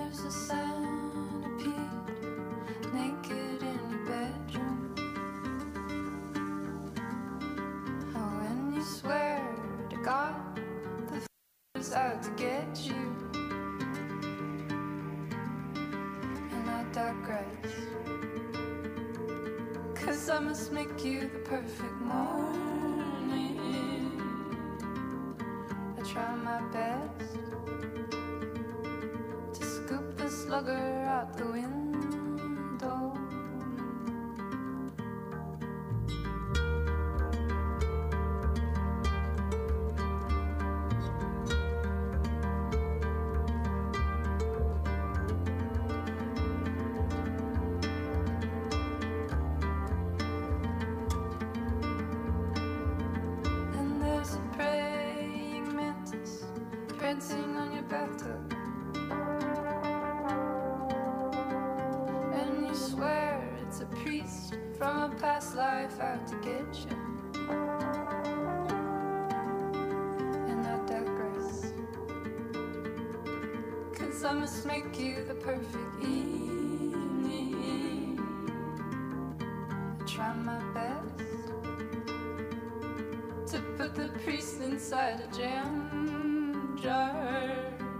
there's a centipede naked in your bedroom. Oh, and you swear to God the is out to get you. And I digress, 'cause I must make you the perfect morning. I try my best to scoop the slugger out the window. And there's a praying mantis prancing on your bathtub. And you swear it's a priest from a past life out to get you. And I digress, 'cause I must make you the perfect evening. I try my best to put the priest inside a jam jar.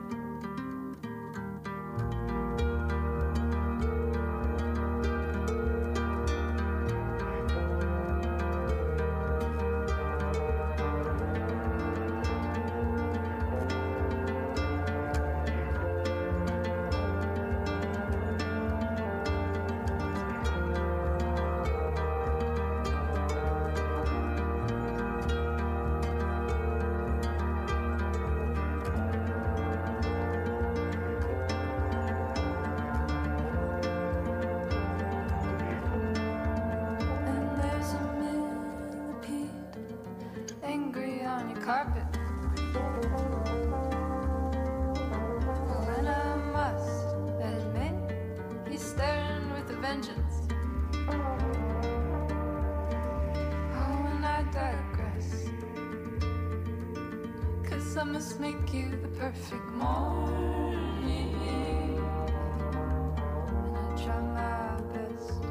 And there's a millipede angry on your carpet. Oh, and I must admit, he's staring with a vengeance. Oh, and I digress, 'cause I must make you the perfect morning. And I try my best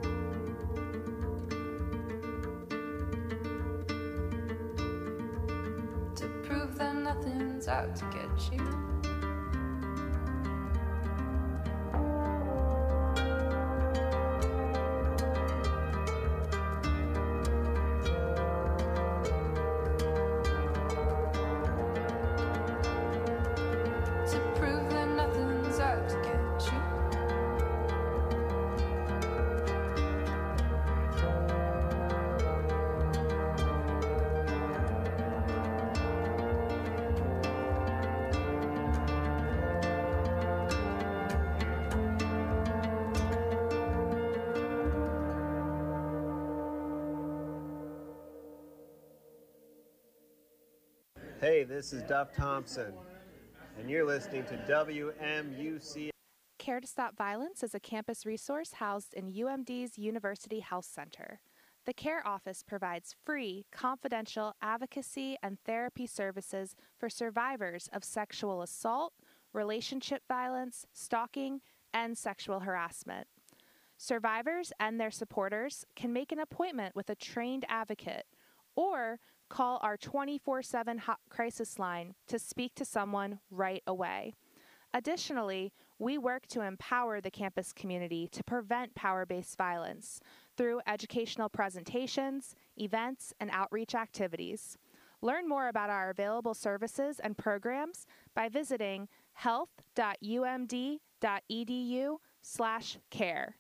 to prove that nothing's out to get you. To prove that nothing's out to get you. Hey, this is Duff Thompson, and you're listening to WMUC. Care to Stop Violence is a campus resource housed in UMD's University Health Center. The CARE office provides free, confidential advocacy and therapy services for survivors of sexual assault, relationship violence, stalking, and sexual harassment. Survivors and their supporters can make an appointment with a trained advocate or call our 24/7 hot crisis line to speak to someone right away. Additionally, we work to empower the campus community to prevent power-based violence through educational presentations, events, and outreach activities. Learn more about our available services and programs by visiting health.umd.edu/care.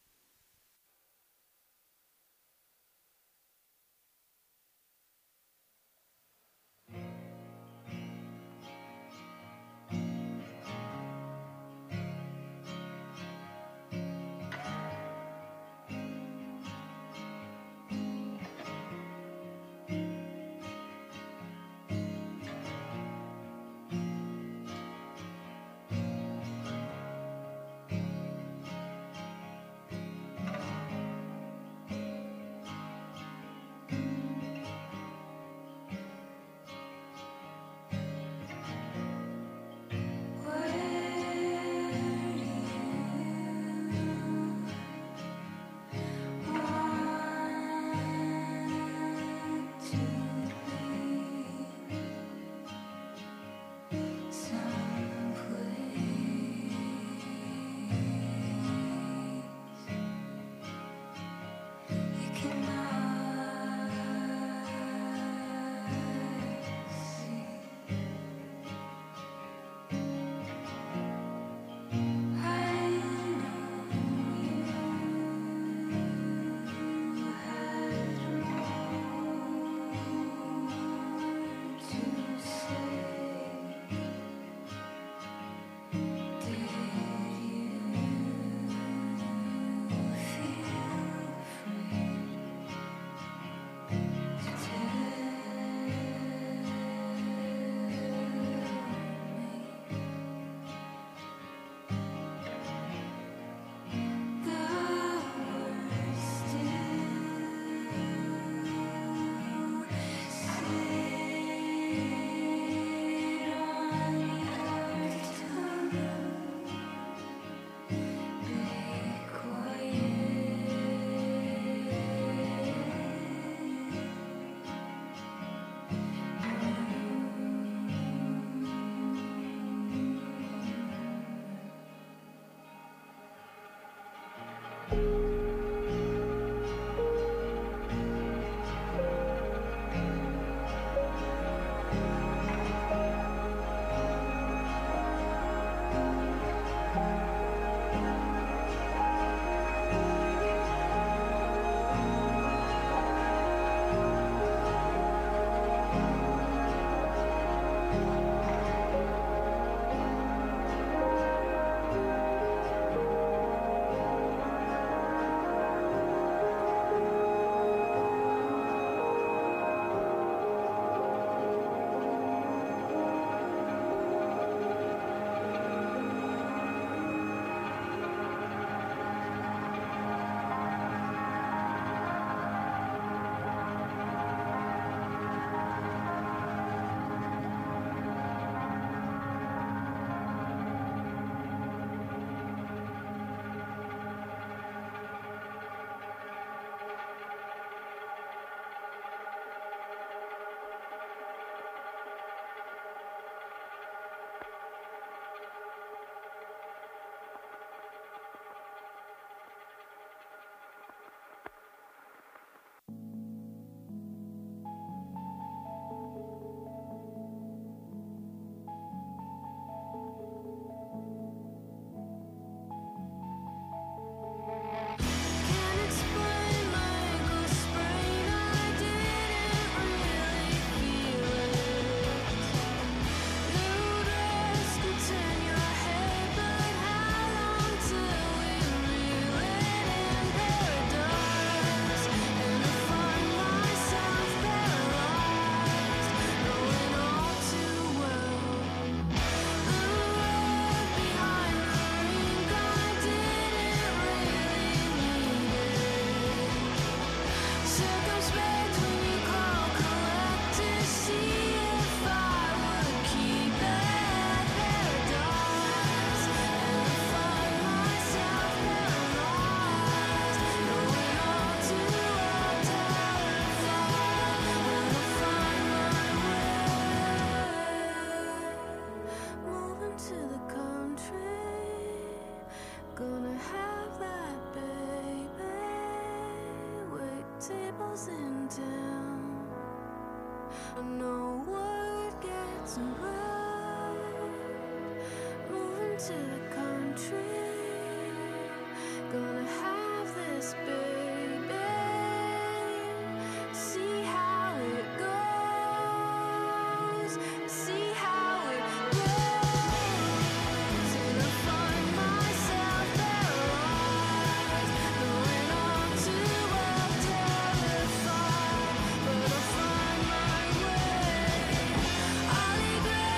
Holy Grail.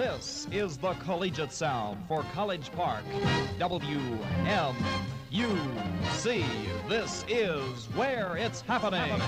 This is the collegiate sound for College Park. WMUC. This is where it's happening.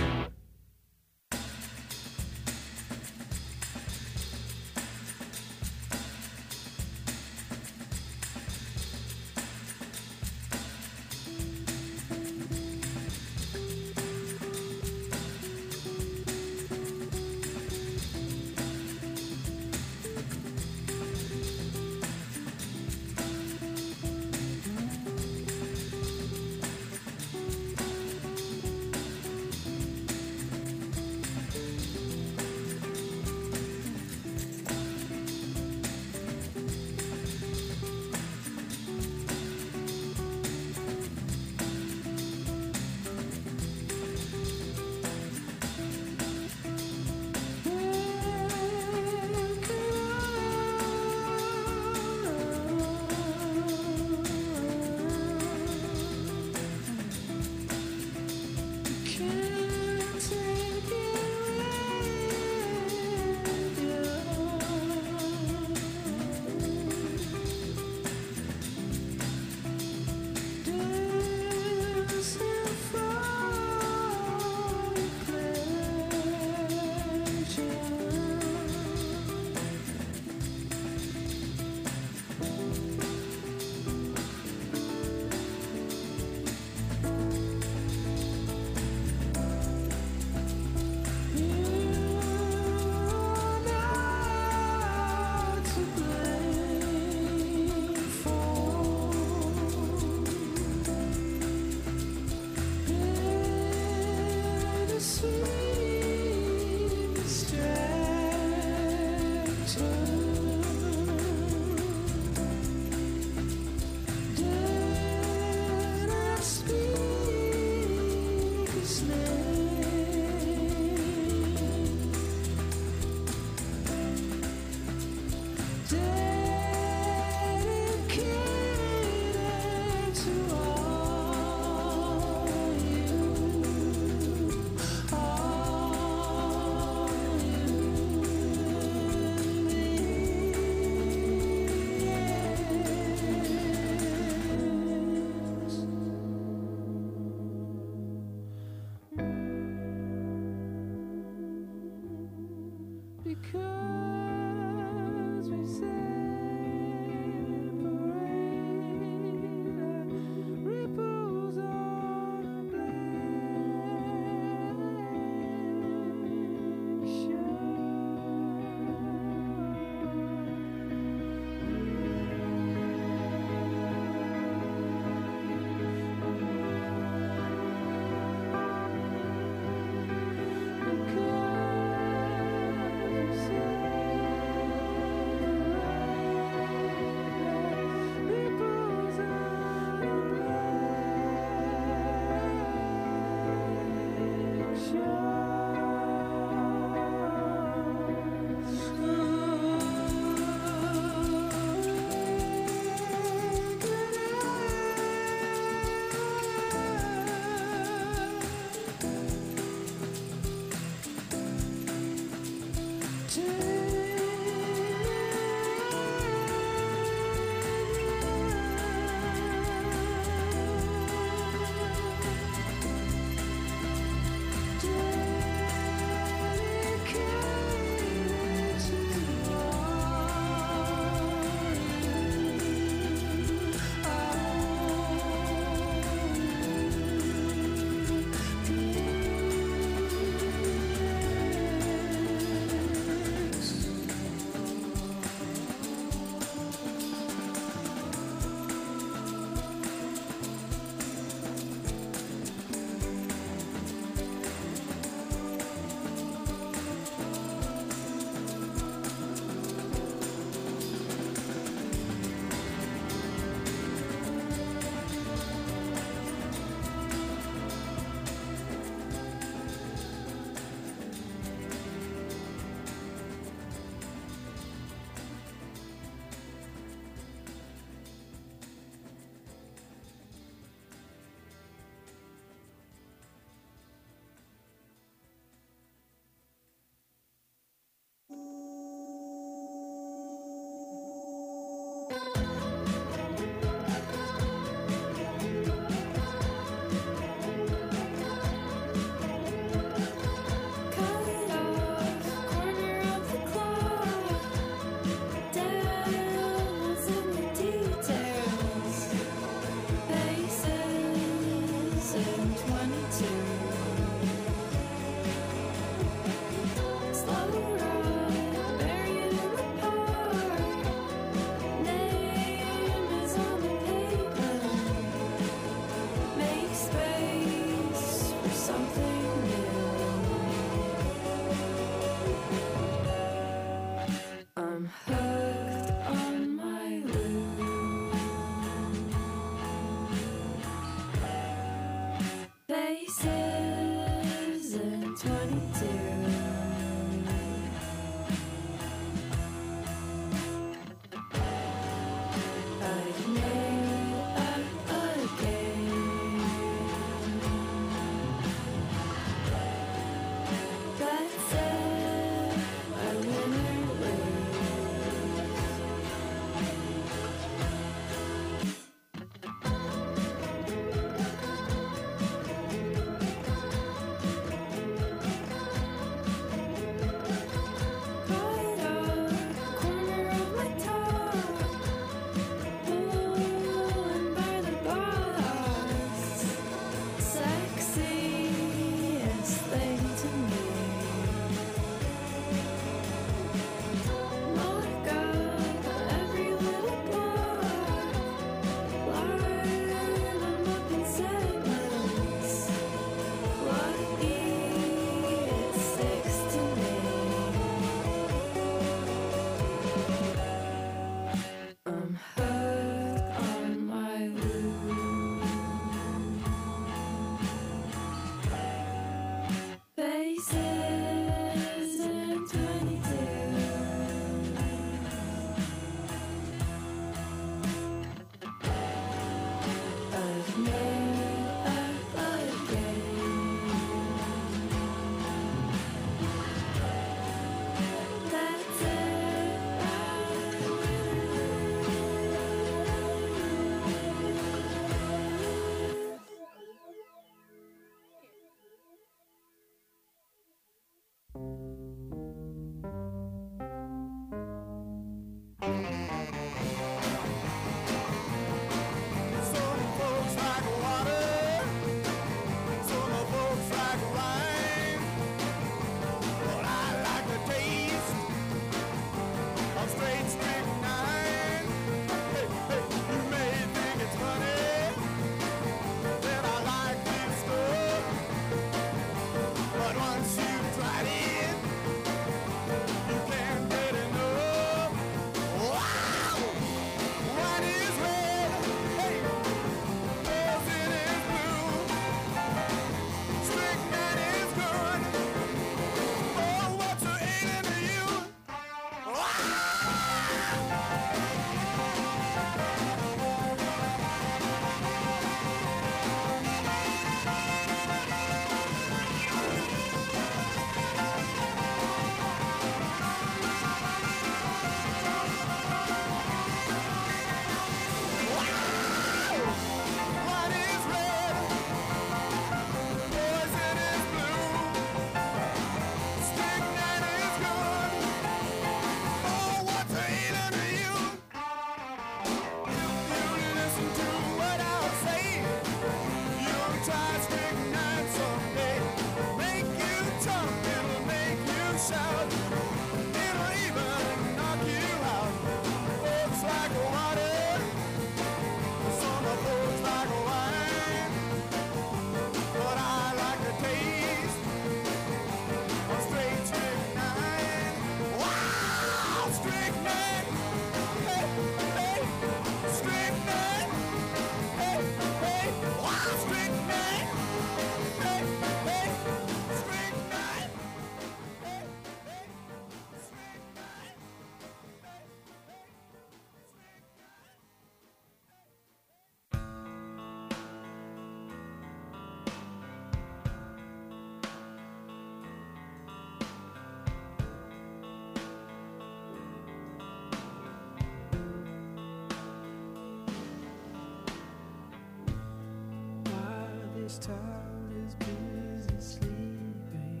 This town is busy sleeping.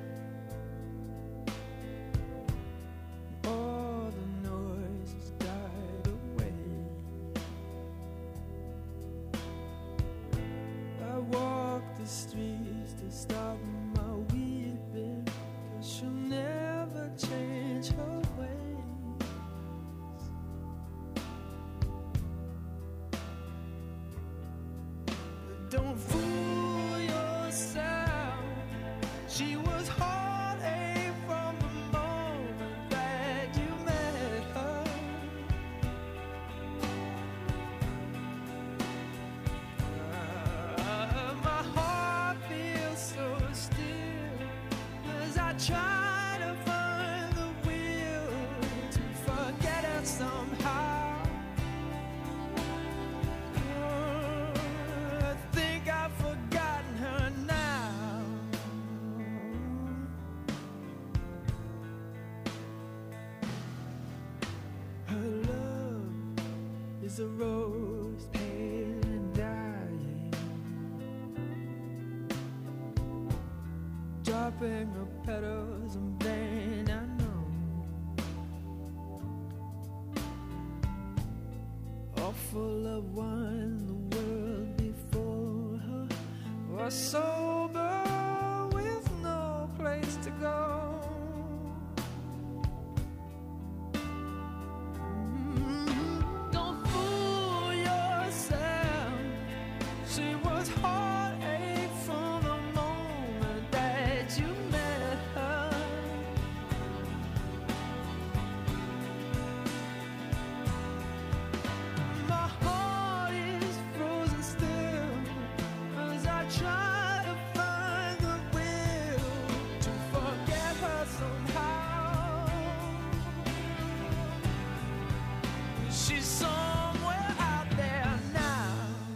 All the noise has died away. I walk the streets to stop my weeping, 'cause she'll never change her ways. But don't fool yourself, she was heartache from the moment that you met her. My heart feels so still as I try to find the will to forget her somehow. I think I've forgotten her now. Her love is a rose pale and dying, dropping her petals in vain, I know. All full of wine, the world before her was sober with no place to go. Don't fool yourself, she was heartache from the moment that you met her. My heart is frozen still as I try to find the will to forget her somehow. She's somewhere out there now.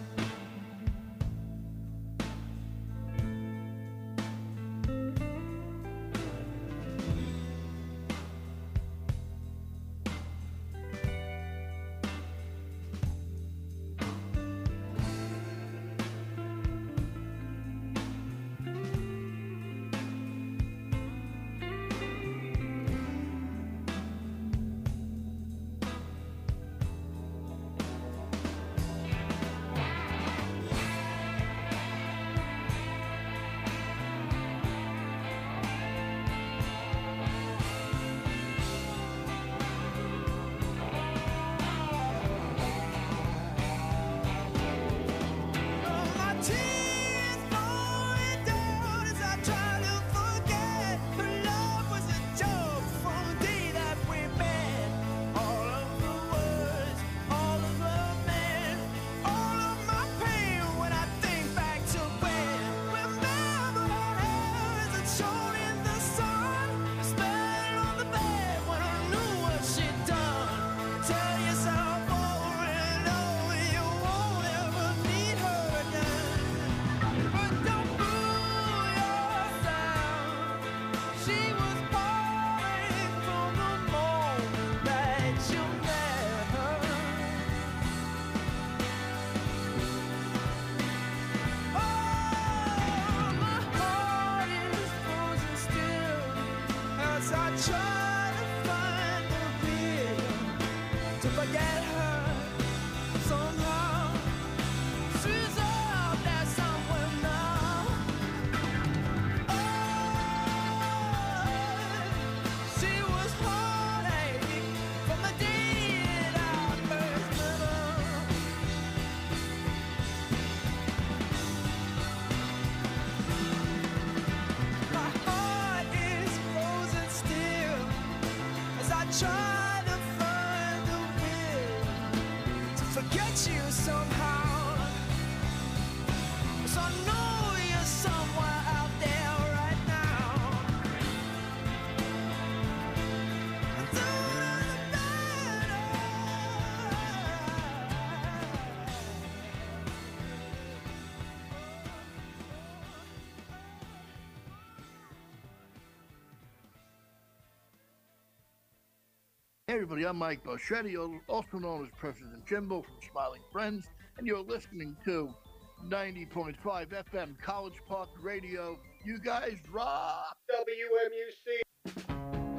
My tears falling down as I try to forget her love was a joke from the day that we met. All of the words, all of the men, all of my pain when I think back to when. Remember her hair as it shone in the sun, the smell on the bed when I knew what she'd done. Tell yourself over and over you won't ever need her again. But don't fool yourself, she was heartache from the moment that you met her. Oh, my heart is frozen still as I try to find the will to forget her somehow. She's out there somewhere now. Oh, she was heartache from the day that I first met her. My heart is frozen still as I try to find the will to forget you somehow. 'Cause I know you're somewhere out there right now. Hey everybody, I'm Mike Boschetti, also known as President Jimbo from Smiling Friends, and you're listening to 90.5 FM College Park Radio. You guys rock! WMUC.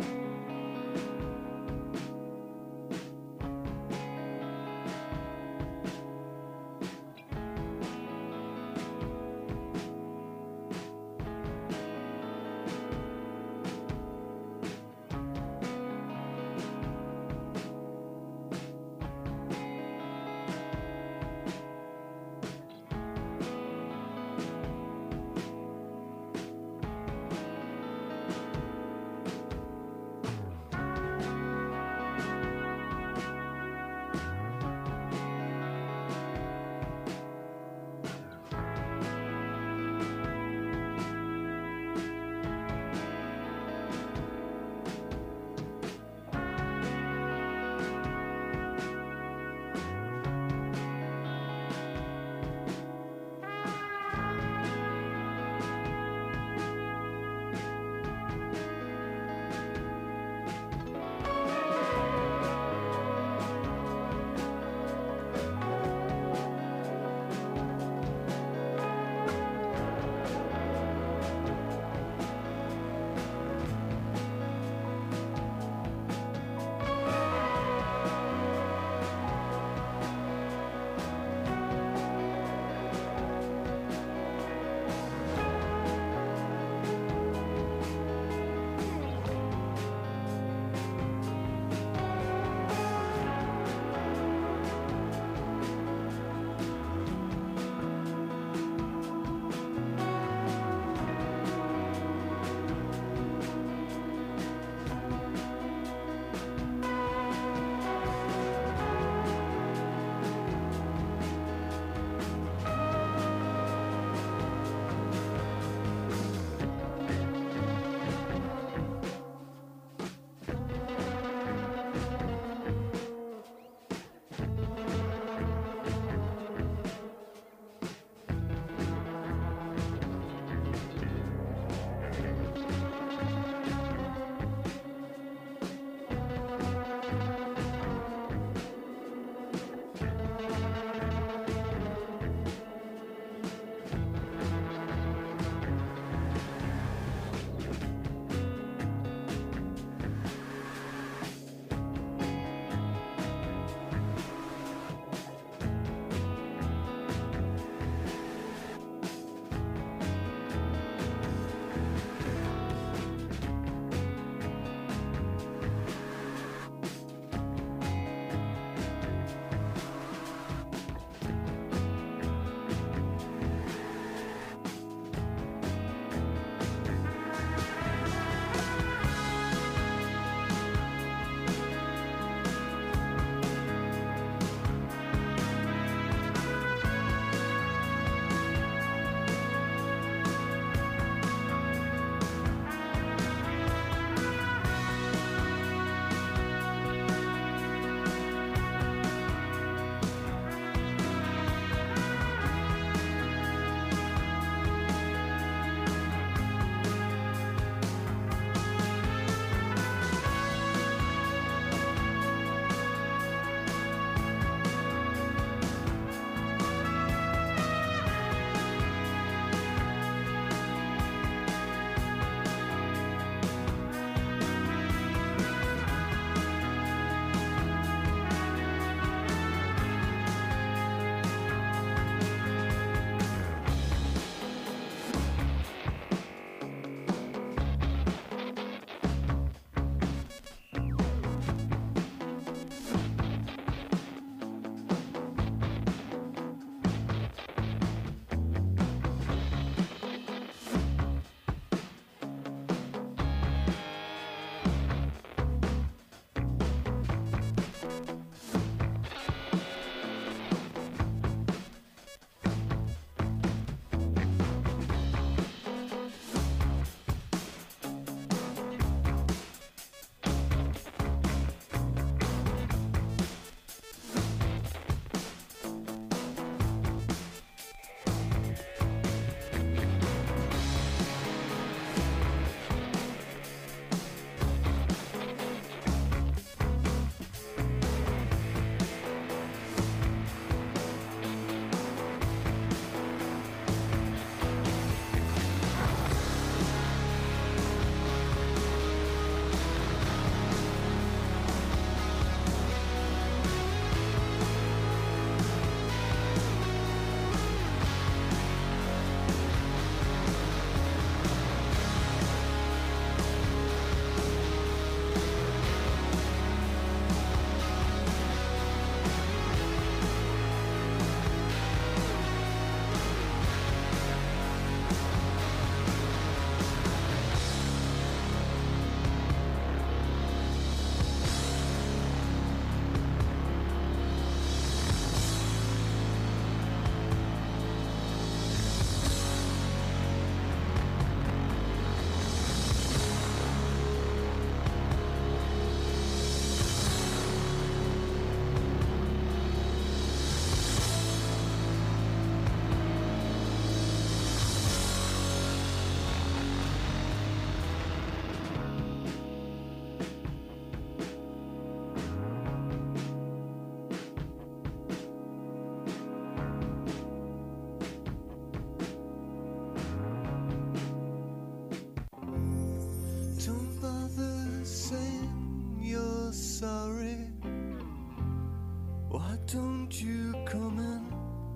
don't you come in?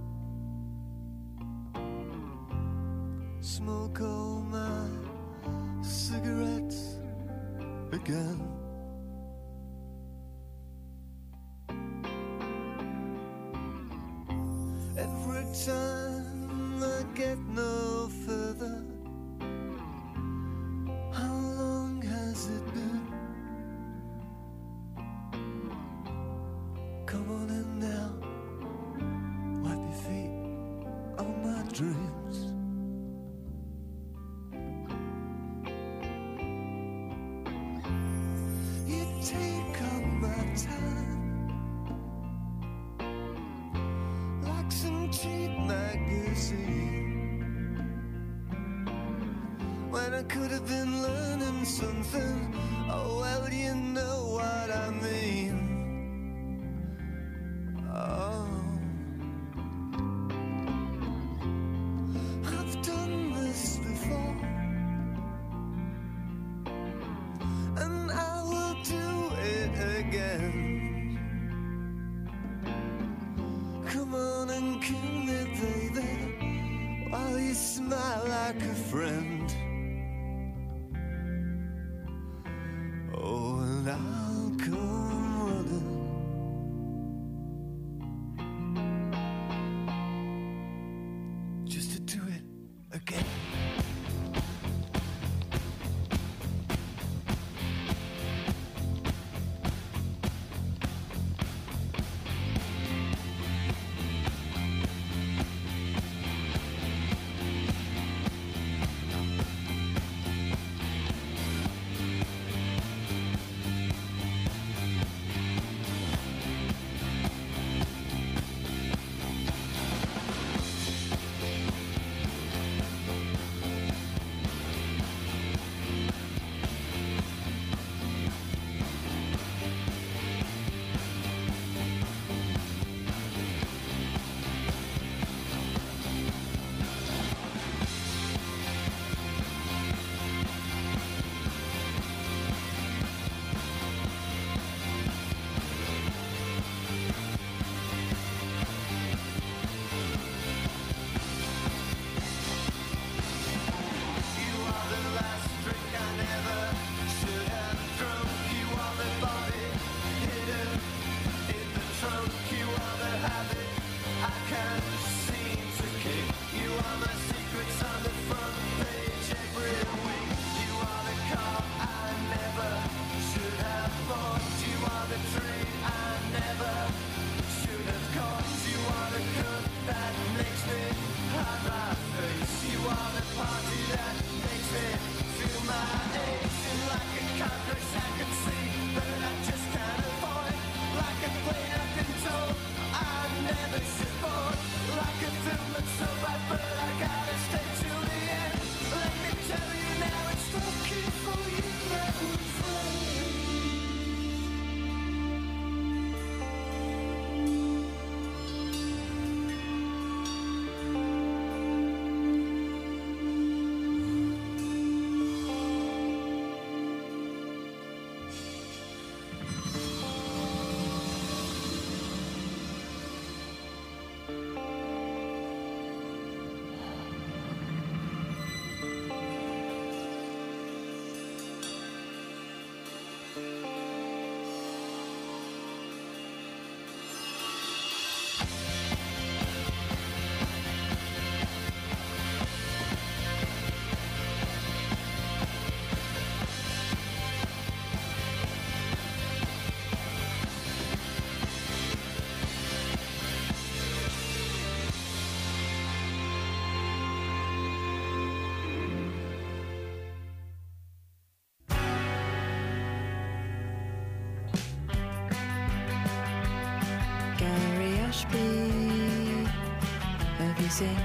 Smoke all my cigarettes again. Every time I get no further, how long has it been? Come on in now, wipe your feet on my dreams. You take up my time like some cheap magazine, when I could have been learning something. Oh well, you know what I mean. Oh, I've done this before, and I will do it again. Come on and kill me, baby, while you smile like a friend. Oh, and I'll come running just to do it again. Have you seen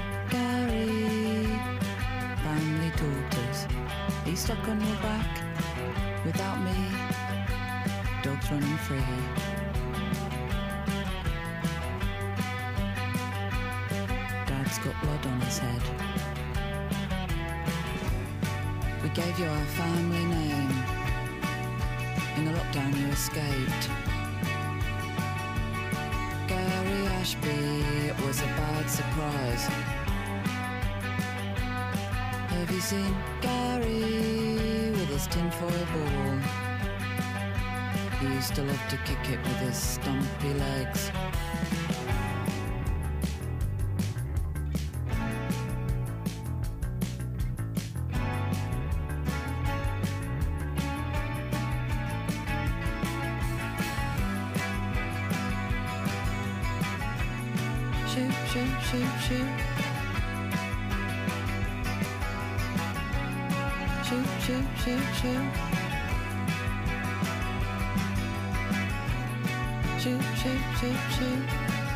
Gary? Family daughters, he's stuck on your back without me. Dogs running free. Dad's got blood on his head. We gave you our family name. In the lockdown you escaped. Gary. Ashby, it was a bad surprise. Have you seen Gary with his tinfoil ball? He used to love to kick it with his stumpy legs. Shoot, shoot, shoot, shoot. Shoot, shoot, shoot, shoot. Shoot, shoot, shoot, shoot.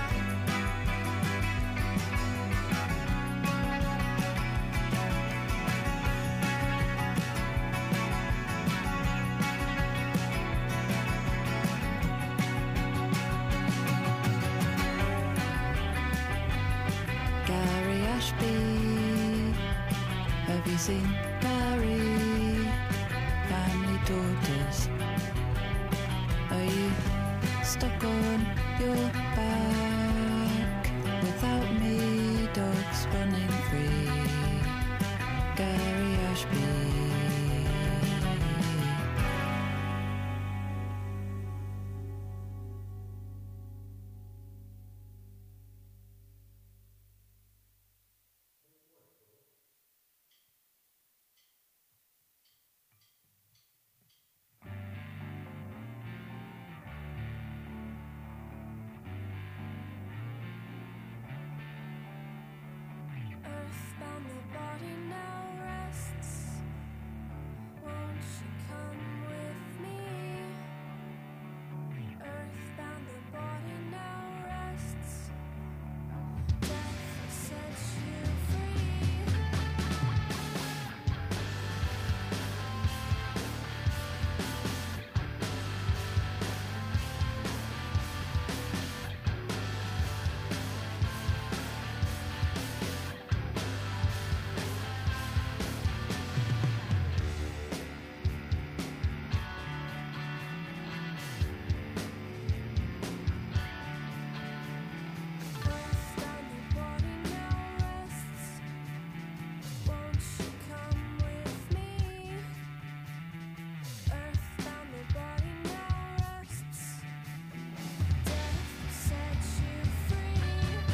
Gary Ashby, have you seen Gary? Family daughters, are you stuck on your back? Without me, dogs running free. Gary Ashby. Earthbound, the body now rests. Won't you come with me? Earthbound, the body now rests. Death sets you free. Earthbound, the body now rests. Won't you come with me? Earthbound, the body now rests. Death sets you free.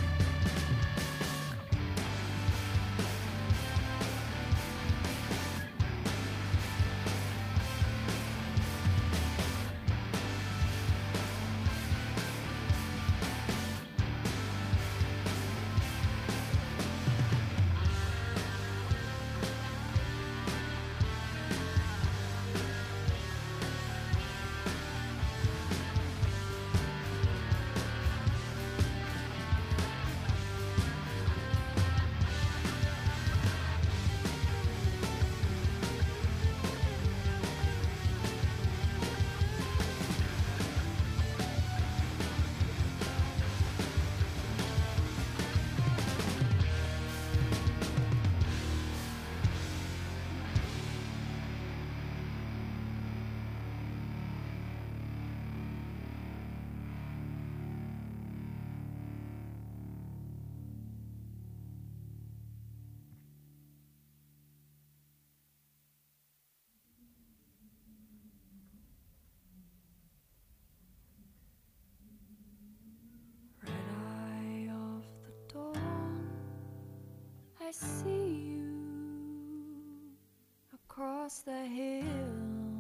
Red eye of the dawn, I see you across the hill.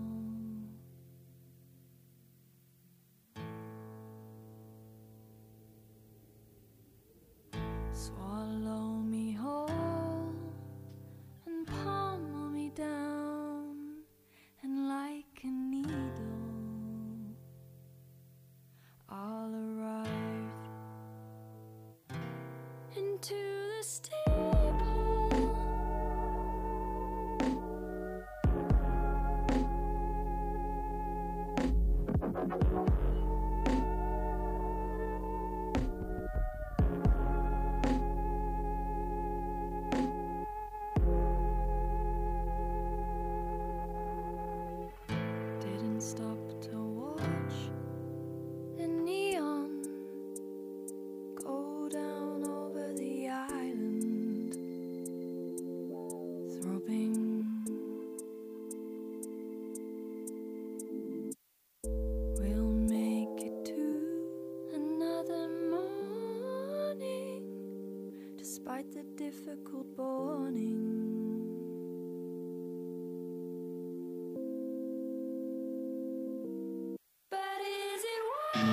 Swallow me whole and pummel me down, and like a needle I'll arrive into the steeple. quite the difficult morning. But is it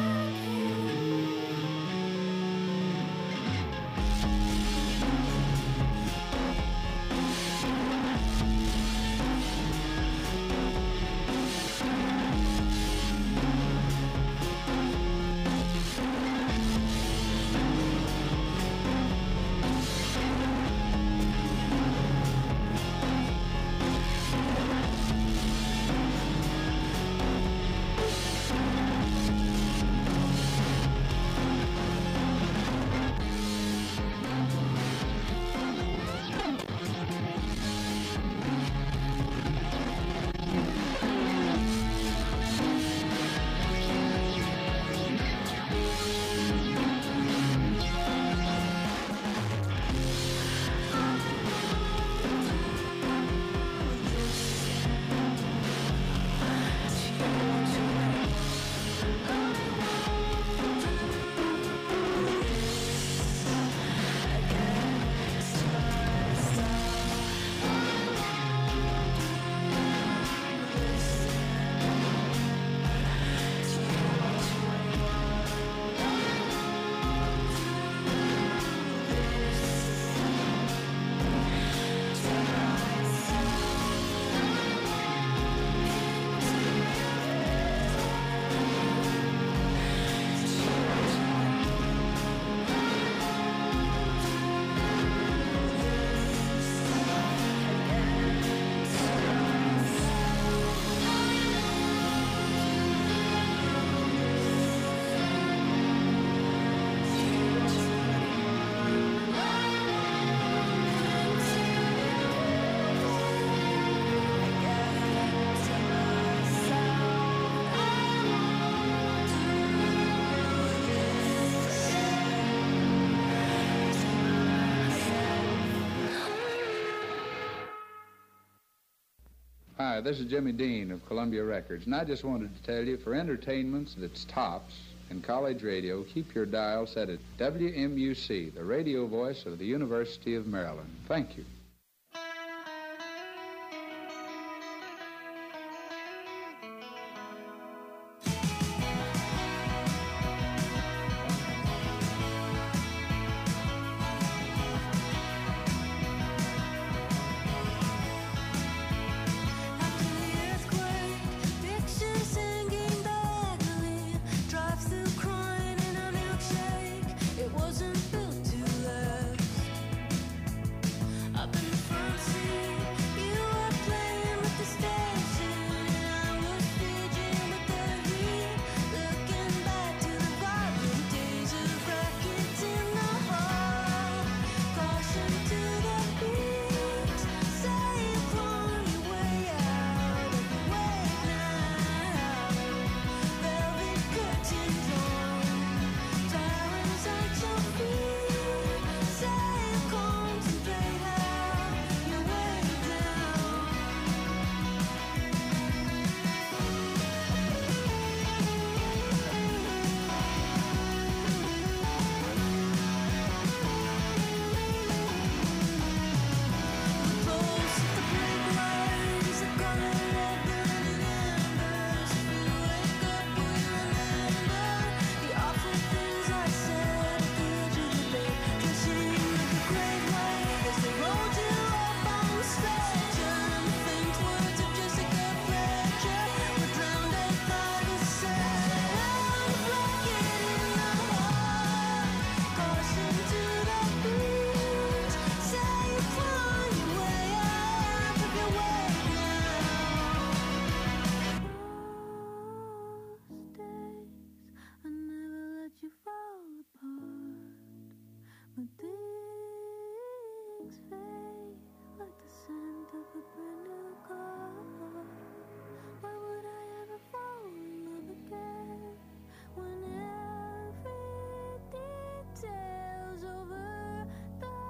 Hi, this is Jimmy Dean of Columbia Records, and I just wanted to tell you, for entertainments that's tops in college radio, keep your dial set at WMUC, the radio voice of the University of Maryland. Thank you.